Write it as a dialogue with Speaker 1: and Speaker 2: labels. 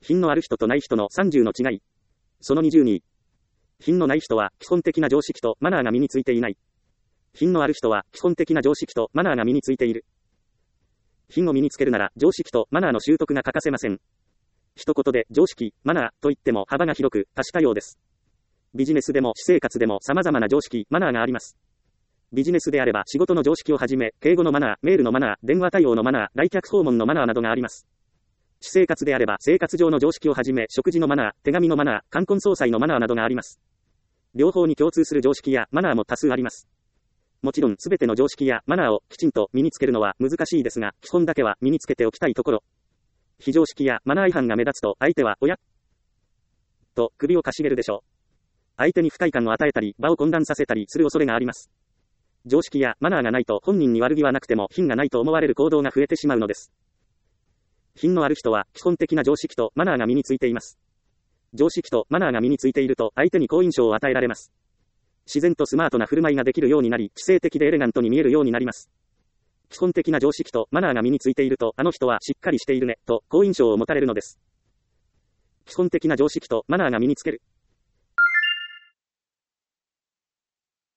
Speaker 1: 品のある人とない人の30の違い。その20に。品のない人は基本的な常識とマナーが身についていない。品のある人は基本的な常識とマナーが身についている。品を身につけるなら常識とマナーの習得が欠かせません。一言で常識、マナーといっても幅が広く多種多様です。ビジネスでも私生活でも様々な常識、マナーがあります。ビジネスであれば仕事の常識をはじめ、敬語のマナー、メールのマナー、電話対応のマナー、来客訪問のマナーなどがあります。私生活であれば生活上の常識をはじめ、食事のマナー、手紙のマナー、冠婚葬祭のマナーなどがあります。両方に共通する常識やマナーも多数あります。もちろんすべての常識やマナーをきちんと身につけるのは難しいですが、基本だけは身につけておきたいところ。非常識やマナー違反が目立つと相手は、おやと首をかしげるでしょう。相手に不快感を与えたり、場を混乱させたりする恐れがあります。常識やマナーがないと本人に悪気はなくても品がないと思われる行動が増えてしまうのです。品のある人は基本的な常識とマナーが身についています。常識とマナーが身についていると相手に好印象を与えられます。自然とスマートな振る舞いができるようになり、知性的でエレガントに見えるようになります。基本的な常識とマナーが身についていると、あの人はしっかりしているね、と好印象を持たれるのです。基本的な常識とマナーが身につける。